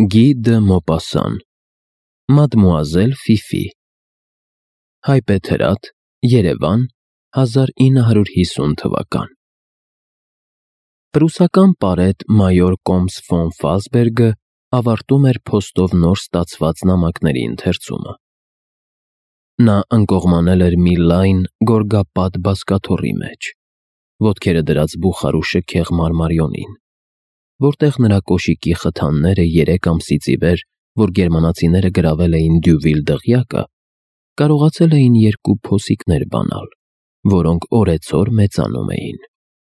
Գի դը Մոպասան, Մադմուազել Ֆիֆի, Հայբեթ Հրատ, Երևան, 1950 թվական։ Պրուսական պարետ մայոր Կոմս ֆոն Ֆալսբերգը ավարտում էր փոստով նոր ստացված նամակների ընթերցումը։ Նա ընկողմանել էր մի լայն, գորգապատ բազկաթոռի մեջ, ոտքերը դրած բուխար ու շքեղ մարմարիոնին, որտեղ նրա կոշիկի խթանները 3 ամսից ի վեր, որ գերմանացիները գրավել էին Դյուվիլ դղյակը, կարողացել էին 2 փոսիկներ բանալ, որոնք օրեցօր մեծանում էին։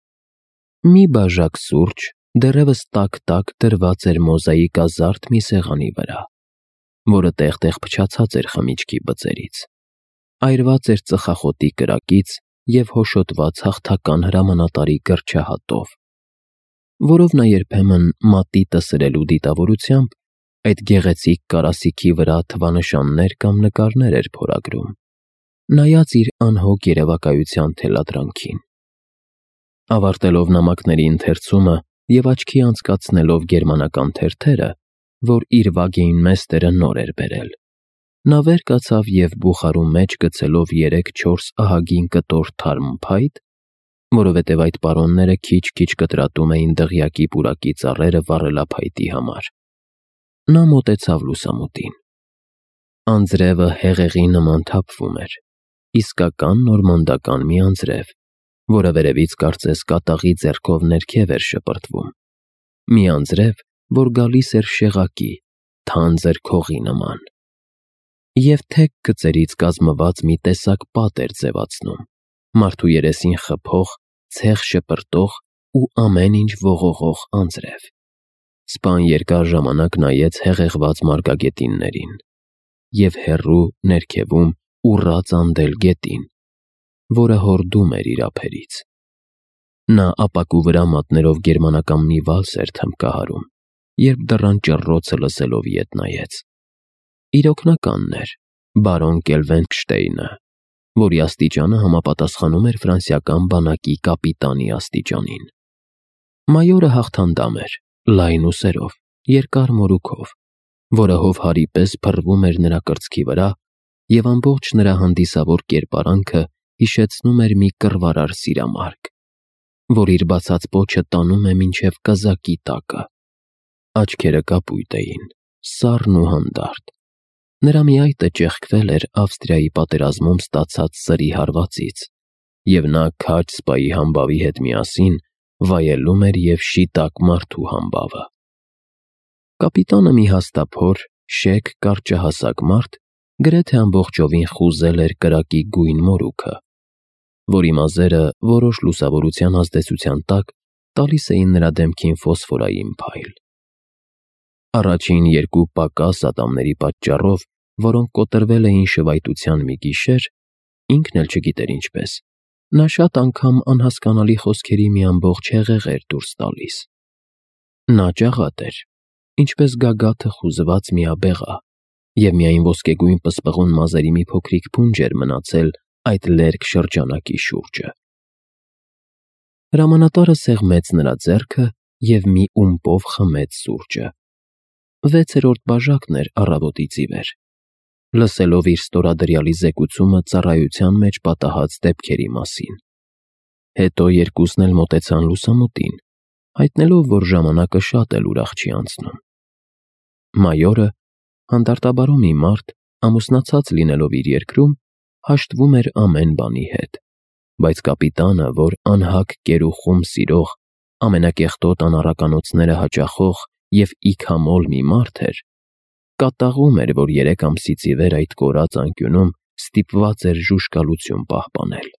Մի բաժակ սուրճ դեռևս տաք-տաք դրված էր մոզաիկազարդ մի սեղանի վրա, որը տեղ-տեղ փչացած էր խմիչքի բծերից, այրված էր ծխախոտի կրակից և հոշոտված հաղթական հրամանատարի գրչահատով, որով նա երբեմն մատիտը սրելու դիտավորությամբ այդ գեղեցիկ կարասիքի վրա թվանշաններ կամ նկարներ էր փորագրում, նայած իր անհոգ երևակայության թելադրանքին։ Ավարտելով նամակների ընթերցումը և աչքի անցկացնելով գերմանական թերթերը, որ իր Վագեինմեստերը նոր էր բերել, նա վեր կացավ և բուխարու մեջ գցելով 3-4 ահագին կտոր թարմ փայտ, որովհետև այդ պարոնները քիչ-քիչ կտրատում էին դղյակի պուրակի ծառերը վառելափայտի համար, նա մոտեցավ լուսամուտին։ Անձրևը հեղեղի նման թափվում էր, իսկական նորմանդական մի անձրև, որը վերևից կարծես կատաղի ձեռքով ներքև էր շպրտվում, մի անձրև, որ գալիս էր շեղակի, թանձր քողի նման, և թեք գծերից կազմված մի տեսակ պատ էր ձևացնում, մարդու երեսին խփող, ցեղ շպրտող ու ամեն ինչ ողողող անձրև։ Սպան երկար ժամանակ նայեց հեղեղված մարգագետիններին և հեռու ներքևում ուռած անդել գետին, որը հորդում էր իր ափերից։ Նա ապակու վրա մատներով գերմանական մի վալս էր թմբկահարում, երբ դռան ճռռոցը լսելով ետ նայեց։ Իր օգնականն էր, բարոն Կելվենգշտեյնը, որի աստիճանը համապատասխանում էր ֆրանսիական բանակի կապիտանի աստիճանին։ Մայորը հաղթանդամ էր, լայն ուսերով, երկար մորուքով, որը հովհարի պես փռվում էր նրա կրծքի վրա, և ամբողջ նրա հանդիսավոր կերպարանքը հիշեցնում էր մի կռվարար սիրամարգ, որ իր բացած պոչը տանում է մինչև կզակի տակը։ Աչքերը կապույտ էին, սառն ու հանդարտ։ Նրա մի այտը ճեղքվել էր Ավստրիայի պատերազմում ստացած սրի հարվածից, և նա քաջ սպայի համբավի հետ միասին վայելում էր և շիտակ մարդու համբավը։ Կապիտանը մի հաստափոր, շեկ կարճահասակ մարդ գրեթե ամբողջովին խուզել էր կրակի գույն մորուքը, որի մազերը որոշ լուսավորության ազդեցության տակ տալիս էին նրա դեմքին ֆոսֆորային փայլ։ Առաջին 2 պակաս ատամների պատճառով, որոնք կոտրվել էին շվայտության մի գիշեր, ինքն էլ չգիտեր ինչպես, նա շատ անգամ անհասկանալի խոսքերի մի ամբողջ հեղեղ էր դուրս տալիս։ Նա ջաղատ էր, ինչպես գագաթը խուզված միաբեղա, և միայն ոսկեգույն պսպղուն մազերի մի փոքրիկ փունջ էր մնացել այդ լերկ շրջանակի շուրջը։ Հրամանատարը սեղմեց նրա ձեռքը և մի ումպով խմեց սուրճը։ 6-րդ բաժակն էր առավոտից ի վեր։ Լսելով իր ստորադրյալի զեկուցումը ծառայության մեջ պատահած դեպքերի մասին։ Հետո երկուսն էլ մոտեցան լուսամուտին, հայտնելով, որ ժամանակը շատ էլ ուրախ չի անցնում։ Մայորը, հանդարտաբարո մի մարդ, ամուսնացած լինելով իր երկրում, հաշտվում էր ամեն բանի հետ, բայց կապիտանը, որ անհագ կեր ու խում սիրող, ամենակեղտոտ անառականոցները հաճախող և իքամոլ մի մարդ էր, կատաղում էր, որ 3 ամսից ի վեր այդ կորած անկյունում ստիպված էր ժուժկալություն պահպանել։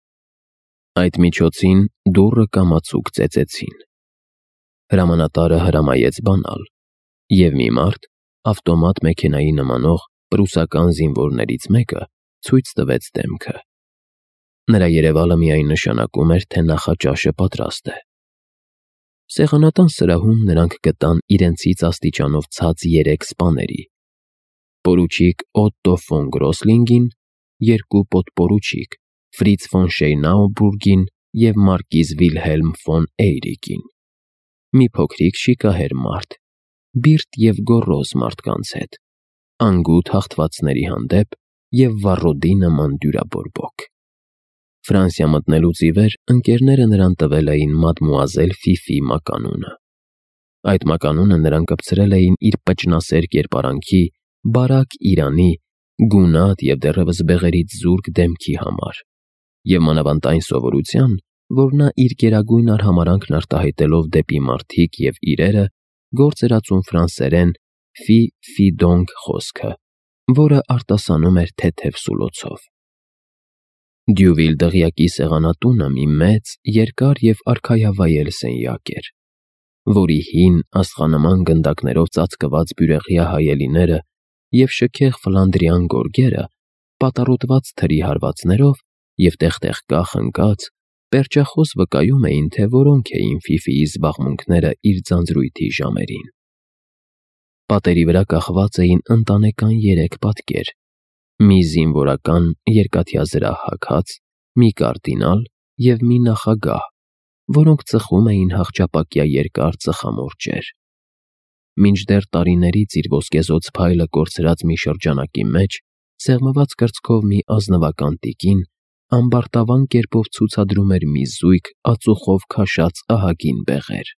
Այդ միջոցին դուռը կամացուկ ծեծեցին։ Հրամանատարը հրամայեց բանալ, և մի մարդ, ավտոմատ մեքենայի նմանող պրուսական զինվորներից մեկը, ցույց տվեց դեմքը։ Նրա երևալը միայն նշանակում էր, թե նախաճաշը պատրաստ է։ Սեղանատան սրահում նրանք գտան իրենցից աստիճանով ցած 3 սպաների՝ պորուչիկ Օտտո ֆոն Գրոսլինգին, 2 պոդպորուչիկ Ֆրից ֆոն Շեյնաուբուրգին և մարկիզ Վիլհելմ ֆոն Էյրիկին, մի փոքրիկ շիկահեր մարդ, բիրտ և գոռոզ մարդկանց հետ, անգութ հաղթվածների հանդեպ և վառոդի նման դյուրաբորբոք։ Ֆրանսիա մտնելուց ի վեր ընկերները նրան տվել էին մադմուազել Ֆիֆի մականունը։ Այդ մականունը նրան կպցրել էին իր պճնասեր կերպարանքի, բարակ իրանի, գունատ և դեռևս բեղերից զուրկ դեմքի համար, և մանավանդ այն սովորության, որ նա իր գերագույն արհամարհանքն արտահայտելով դեպի մարդիկ և իրերը գործ էր ածում ֆրանսերեն «Ֆի ֆի դոնք» խոսքը, որը արտասանում էր թեթև սուլոցով։ Դյուվիլ դղյակի սեղանատունը մի մեծ, երկար և արքայավայել սենյակ էր, որի հին, աստղանման գնդակներով ծածկված բյուրեղյա հայելիները և շքեղ ֆլանդրյան գորգերը պատառոտված թրի հարվածներով և տեղ-տեղ կախ ընկած, պերճախոս վկայում էին, թե որոնք էին Ֆիֆիի զբաղմունքները իր ձանձրույթի ժամերին։ Պատերի վրա կախված էին ընտանեկան 3 պատկեր՝ մի զինվորական երկաթյա զրահ հագած, մի կարդինալ և մի նախագահ, որոնք ծխում էին հախճապակյա երկար ծխամոր ջեր։ Մինչդեռ տարիներից իր ոսկեզօծ փայլը կորցրած մի շրջանակի մեջ սեղմված կրծքով մի ազնվական տիկին ամբարտավան կերպով ցուցադրում էր մի զույգ ածուխով քաշած ահագին բեղեր։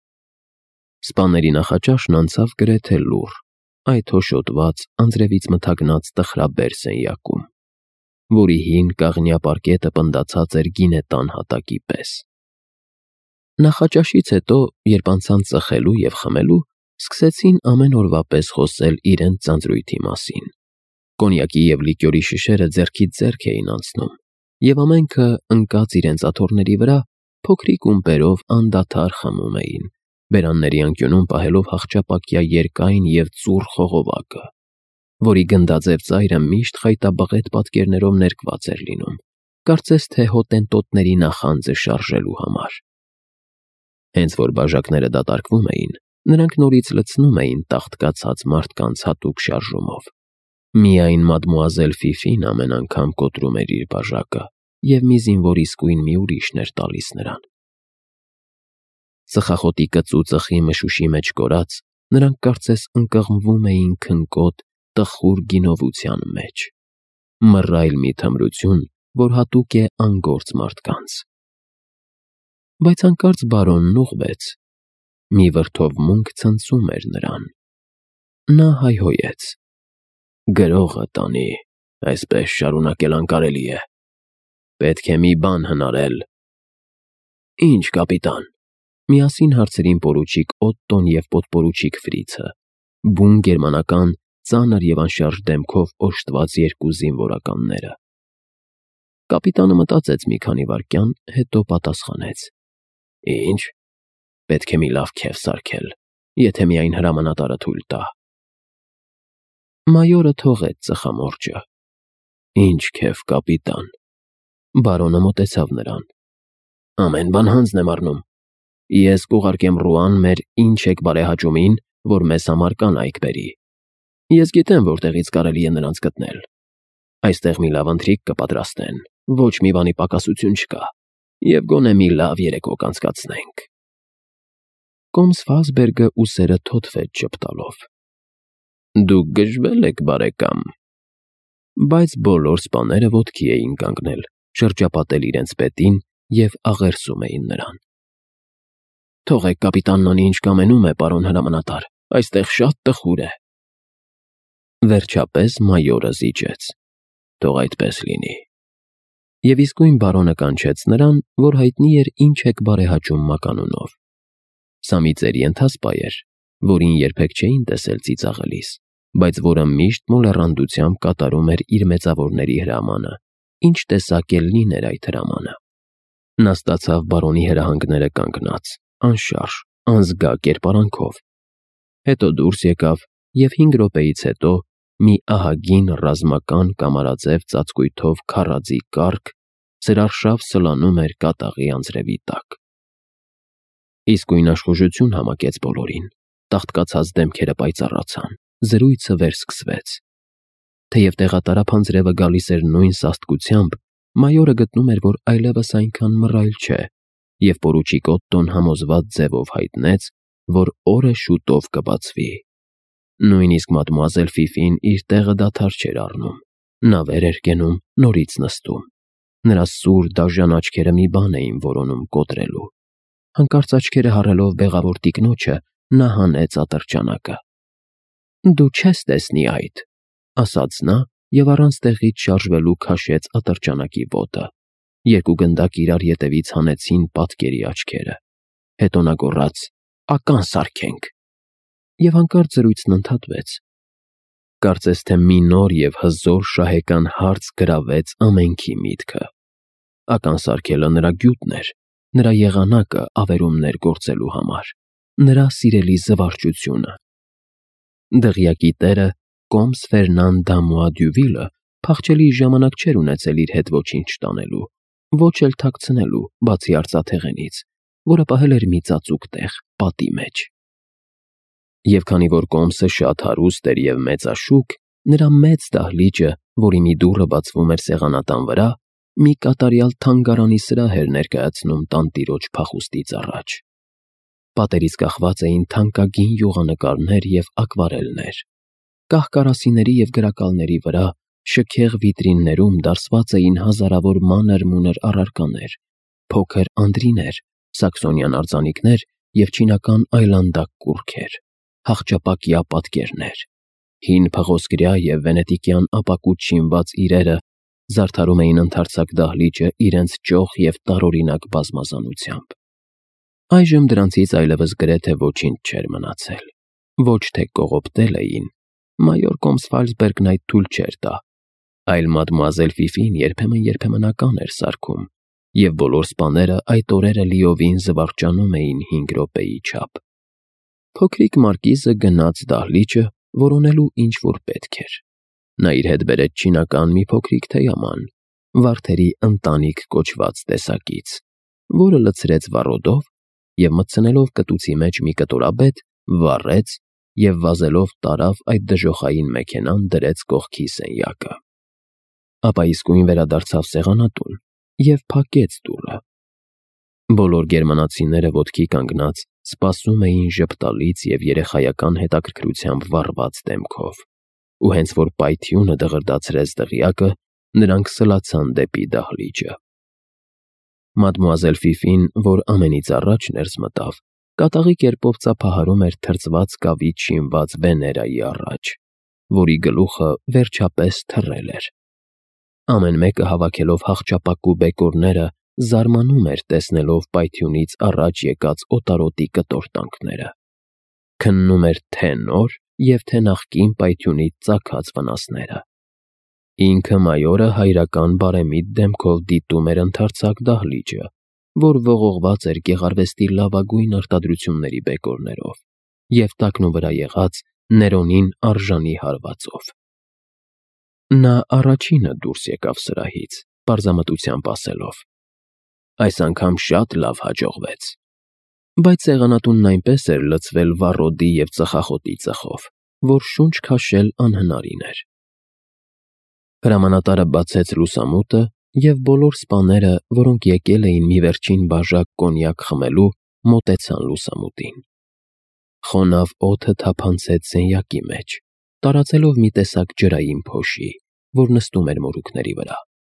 Սպաների նախաճաշն անցավ գրեթե լուռ, այդ հոշոտված, անձրևից մթագնած տխրաբեր սենյակում, որի հին կաղնյա պարկետը պնդացած էր գինետան հատակի պես։ Նախաճաշից հետո, երբ անցան ծխելու և խմելու, սկսեցին ամեն օրվա պես խոսել իրենց ձանձրույթի մասին։ Կոնյակի և լիկյորի շշերը ձեռքից ձեռք էին անցնում, և ամենքը, ընկած իրենց աթոռների վրա, փոքրիկ ումպերով անդադար խմում էին, բերանների անկյունում պահելով հախճապակյա երկայն և ծուռ խողովակը, որի գնդաձև ծայրը միշտ խայտաբղետ պատկերներով ներկված էր լինում, կարծես թե հոտենտոտների նախանձը շարժելու համար։ Հենց որ բաժակները դատարկվում էին, նրանք նորից լցնում էին տաղտկացած մարդկանց հատուկ շարժումով։ Միայն մադմուազել Ֆիֆին ամեն անգամ կոտրում էր իր բաժակը, և մի զինվոր իսկույն մի ուրիշն էր տալիս նրան։ Ծխախոտի կծու ծխի մշուշի մեջ կորած, նրանք կարծես ընկղմվում էին քնկոտ, տխուր գինովության մեջ, մռայլ մի թմրություն, որ հատուկ է անգործ մարդկանց։ Բայց հանկարծ բարոնն ուղղվեց։ Մի վրդովմունք ցնցում էր նրան։ Նա հայհոյեց. «Գրողը տանի, այսպես շարունակել անկարելի է։ Պետք է մի բան հնարել»։ «Ինչ, կապիտան», միասին հարցրին պորուչիկ Օտտոն և պոդպորուչիկ Ֆրիցը, բուն գերմանական, ծանր և անշարժ դեմքով օժտված 2 զինվորականները։ Կապիտանը մտածեց մի քանի վայրկյան, հետո պատասխանեց. «Ինչ, պետք է մի լավ քեֆ սարքել, եթե միայն հրամանատարը թույլ տա»։ Մայորը թողեց ծխամորճը։ «Ինչ քեֆ, կապիտան»։ Բարոնը մոտեցավ նրան։ «Ամեն բան հանձն եմ առնում։ Ես կուղարկեմ Ռուան մեր «Ինչ եք բարեհաճումին», որ մեզ համար կանայք բերի։ Ես գիտեմ որտեղից կարելի է նրանց գտնել։ Այստեղ մի լավ ընթրիք կպատրաստեն, ոչ մի բանի պակասություն չկա, և գոնե մի լավ երեկո կանցկացնենք»։ Կոմս ուսերը թոթվեց ժպտալով։ «Դուք գժվել եք, բարեկամ»։ Բայց բոլոր սպաները ոտքի էին կանգնել, շրջապատել իրենց պետին և աղերսում էին նրան։ «Թողեք կապիտանն անի ինչ կամենում է, պարոն հրամանատար, այստեղ շատ տխուր է»։ Վերջապես մայորը զիջեց. «Թող այդպես լինի»։ Եվ իսկույն բարոնը կանչեց նրան, որ հայտնի էր «Ինչ եք բարեհաճում» մականունով։ Սա մի ծերի ենթասպա էր, որին երբեք չէին տեսել ծիծաղելիս, բայց որը միշտ մոլեռանդությամբ կատարում էր իր մեծավորների հրամանը, ինչ տեսակ էլ լիներ այդ հրամանը։ Նա ստացավ բարոնի հրահանգները կանգնած, անշարժ, անզգա կերպարանքով։ Հետո դուրս եկավ և 5 րոպեից հետո մի ահագին ռազմական կամարաձև ծածկույթով քառաձի կառք սրարշավ սլանում էր կատաղի անձրևի տակ։ Իսկույն աշխուժություն համակեց բոլորին, տաղտկացած դեմքերը պայծառացան, զրույցը վերսկսվեց։ Թեև տեղատարափ անձրևը գալիս էր նույն սաստկությամբ, մայորը գտնում էր, որ այլևս այնքան մռայլ չէ, և պորուչիկ Օտտոն համոզված ձևով հայտնեց, որ օրը շուտով կբացվի։ Նույնիսկ մադմուազել Ֆիֆին իր տեղը դադար չէր առնում։ Նա վեր էր կենում, նորից նստում։ Նրա սուր դաժան աչքերը մի բան էին որոնում կոտրելու։ Հանկարծ աչքերը հառելով բեղավոր տիկնոջը, նա հանեց ատրճանակը։ «Դու չես տեսնի այդ», ասաց նա և առանց տեղից շարժվելու քաշեց ատրճանակի ոտը։ Երկու գնդակ իրար ետևից հանեցին պատկերի աչքերը։ Հետո նա գոռաց. «Ական սարքենք»։ Եվ հանկարծ զրույցն ընդհատվեց։ Կարծես թե մի նոր և հզոր շահեկան հարց գրավեց ամենքի միտքը։ Ական սարքելը նրա գյուտն էր, նրա եղանակը ավերումներ գործելու համար, նրա սիրելի զվարճությունը։ Դղյակի տերը կոմս Ֆերնան Դամուա Դյուվիլը փախչելի ժամանակ չէր ունեցել իր հետ ոչինչ տանելու, ոչ էլ թաքցնելու, բացի արծաթեղենից, որը պահել էր մի ծածուկ տեղ, պատի մեջ։ Եվ քանի որ կոմսը շատ հարուստ էր և մեծաշուք, նրա մեծ դահլիճը, որի մի դուռը բացվում էր սեղանատան վրա, մի կատարյալ թանգարանի սրահ էր ներկայացնում տանտիրոջ փախուստից առաջ։ Պատերից կախված էին թանկագին յուղանկարներ և ակվարելներ։ Կահ-կարասիների և գրակալների վրա, շքեղ վիտրիններում դարսված էին հազարավոր մանր-մունր առարկաներ, փոքր անդրիներ, սաքսոնյան արձանիկներ և չինական այլանդակ կուռքեր, հախճապակյա պատկերներ։ Հին փղոսկրյա և վենետիկյան ապակուտ շինված իրերը զարդարում էին ընդարձակ դահլիճը իրենց ճոխ և տարօրինակ բազմազանությամբ։ Այժմ դրանցից այլևս գրեթե ոչինչ չէր մնացել։ Ոչ թե կողոպտել էին, մայոր Կոմս-Ֆալցբերգն այդ թույլ չէր տա, այլ մադմուազել Ֆիֆին երբեմն ական էր սարքում, և բոլոր սպաները այդ օրերը լիովին զվարճանում էին 5 րոպեի չափ։ Փոքրիկ մարկիզը գնաց դահլիճը որոնելու ինչ-որ պետք էր։ Նա իր հետ բերեց չինական մի փոքրիկ թեյաման, վարդերի ընտանիք կոչված տեսակից, որը լցրեց վառոդով և մտցնելով կտուցի մեջ մի կտորաբետ, վառեց և վազելով տարավ այդ դժոխային մեքենան դրեց կողքի սենյակը։ Ապա իսկույն վերադարձավ սեղանատուն և փակեց դուռը։ Բոլոր գերմանացիները ոտքի կանգնած սպասում էին ժպտալից և երեխայական հետաքրքրությամբ վառված դեմքով, ու հենց որ պայթյունը դղրդացրեց դղյակը, նրանք սլացան դեպի դահլիճը։ Մադմուազել Ֆիֆին, որ ամենից առաջ ներս մտավ, կատաղի կերպով ծափահարում էր թրծված կավից շինված Վեներայի առաջ, որի գլուխը վերջապես թռել էր։ Ամեն մեկը հավաքելով հախճապակու բեկորները զարմանում էր տեսնելով պայթյունից առաջ եկած օտարոտի կտորտանքները։ Քննում էր թե նոր և թե նախկին պայթյունից ծագած վնասները։ Ինքը մայորը հայրական բարեմիտ դեմքով դիտում էր ընդարձակ դահլիճը, որ ողողված էր գեղարվեստի լավագույն արտադրությունների բեկորներով և տակնուվրա եղած Ներոնին արժանի հարվածով։ Նա առաջինը դուրս եկավ սրահից, պարզամտությամբ ասելով. «Այս անգամ շատ լավ հաջողվեց»։ Բայց սեղանատունն այնպես էր լցվել վառոդի և ծխախոտի ծխով, որ շունչ քաշել անհնարին էր։ Հրամանատարը բացեց լուսամուտը, և բոլոր սպաները, որոնք եկել էին մի վերջին բաժակ կոնյակ խմելու, մոտեցան լուսամուտին։ Խոնավ օդը թափանցեց սենյակի մեջ, տարածելով մի տեսակ ջրային փոշի, որ նստում էր մորուքների վրա։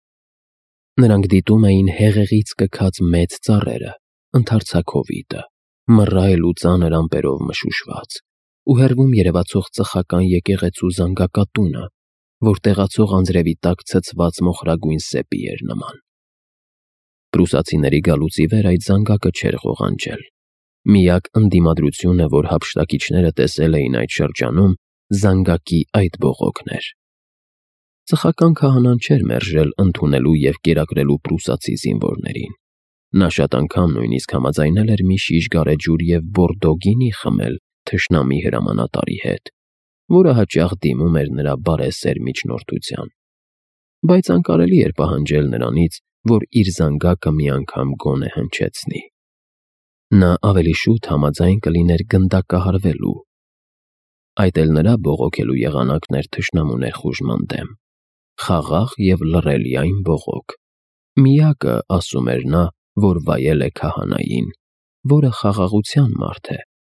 Նրանք դիտում էին հեղեղից կքած մեծ ծառերը, ընդարձակ հովիտը, մռայլ ու ծանր ամպերով մշուշված, ու հեռվում երևացող ծխական եկեղեցու զանգակատունը, որ տեղացող անձրևի տակ ցցված մոխրագույն սեպի էր նման։ Պրուսացիների գալուց ի վեր այդ զանգակը չէր ղողանջել։ Միակ ընդդիմադրությունը, որ հափշտակիչները տեսել էին այդ շրջանում, զանգակի այդ բողոքն էր։ Ծխական քահանան չէր մերժել ընդունելու և կերակրելու պրուսացի զինվորներին։ Նա շատ անգամ նույնիսկ համաձայնել էր մի շիշ գարեջուր և բորդո գինի խմել թշնամի հրամանատարի հետ, որը հաճախ դիմում էր նրա բարեսեր միջնորդության։ Բայց անկարելի էր պահանջել նրանից, որ իր զանգակը մի անգամ գոնե հնչեցնի։ Նա ավելի շուտ համաձայն կլիներ գնդակահարվելու։ Այդ էլ նրա բողոքելու եղանակն էր թշնամու ներխուժման դեմ, խաղաղ և լռելիայն բողոք։ Միակը, ասում էր նա, որ վայել է քահանային, որը խաղաղության մարդ է,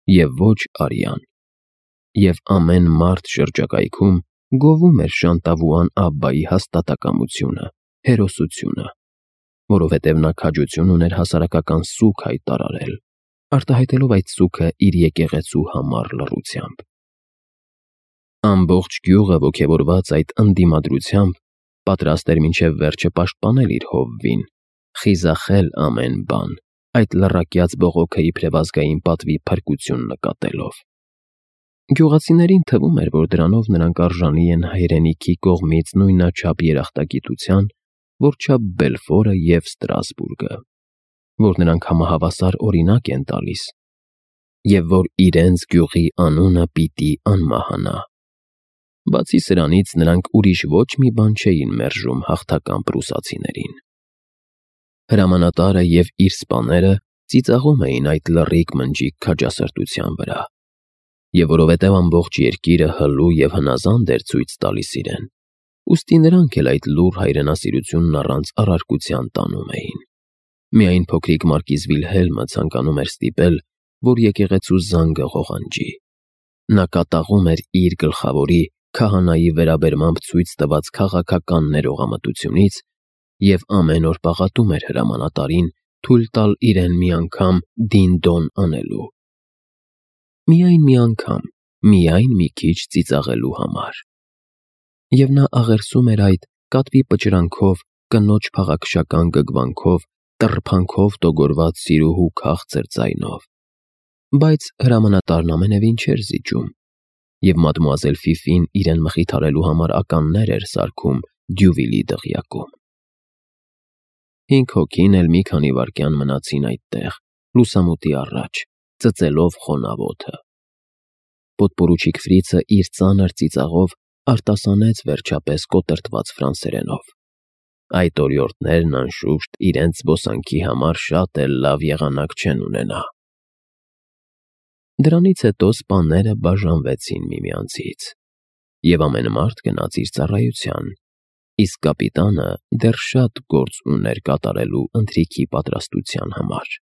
և ոչ արյան։ Եվ ամեն մարդ շրջակայքում գովում էր Շանտավուան Աբբայի հաստատակամությունը, հերոսությունը, որովհետև նա քաջություն ուներ հասարակական սուգ հայտարարել, արտահայտելով այդ սուգը իր եկեղեցու համառ լռությամբ։ Ամբողջ գյուղը ոգևորված այդ ընդդիմադրությամբ պատրաստ էր մինչև վերջը պաշտպանել իր հովվին, խիզախել ամեն բան, այդ լռակյաց բողոքը իբրև ազգային պատվի փրկություն նկատելով։ Գյուղացիներին թվում էր, որ դրանով նրանք արժանի են հայրենիքի կողմից նույնաչափ երախտագիտության, որչափ Բելֆորը և Ստրասբուրգը, որ նրանք համահավասար օրինակ են տալիս, և որ իրենց գյուղի անունը պիտի անմահանա։ Բացի սրանից, նրանք ուրիշ ոչ մի բան չէին մերժում հաղթական պրուսացիներին։ Հրամանատարը և իր սպաները ծիծաղում էին այդ լռիկ մնջիկ քաջասրտության վրա, և որովհետև ամբողջ երկիրը հլու և հնազանդ էր ցույց տալիս իրեն, ուստի նրանք էլ այդ լուռ հայրենասիրությունն առանց առարկության տանում էին։ Միայն փոքրիկ մարկիզ Վիլհելմը ցանկանում էր ստիպել, որ եկեղեցու զանգը ղողանջի։ Նա կատաղում էր իր գլխավորի քահանայի վերաբերմամբ ցույց տված քաղաքական ներողամտությունից և ամեն օր պաղատում էր հրամանատարին թույլ տալ իրեն մի անգամ դին-դոն անելու։ Միայն մի անգամ, միայն մի քիչ ծիծաղելու համար։ Եվ նա աղերսում էր այդ կատվի պճրանքով, կնոջ փաղաքշական գգվանքով, տռփանքով տոգորված սիրուհու քաղցր ձայնով։ Բայց հրամանատարն ամենևին չէր զիջում, և մադմուազել Ֆիֆին իրեն մխիթարելու համար ականներ էր սարքում Դյուվիլի դղյակում։ 5 հոգին էլ մի քանի վայրկյան մնացին այդտեղ, լուսամուտի առաջ, ծծելով խոնավոթը։ Պոդպորուչիկ Ֆրիցը իր ծանր ծիծաղով արտասանեց վերջապես կոտրտված ֆրանսերենով. այդ օրիորդներն անշուշտ իրենց զբոսանքի համար շատ էլ լավ եղանակ չեն ունենա։ Դրանից հետո սպաները բաժանվեցին միմյանցից, և ամեն մարդ գնաց իր ծառայության, իսկ կապիտանը դեռ շատ գործ ուներ կատարելու ընթրիքի պատրաստության համար։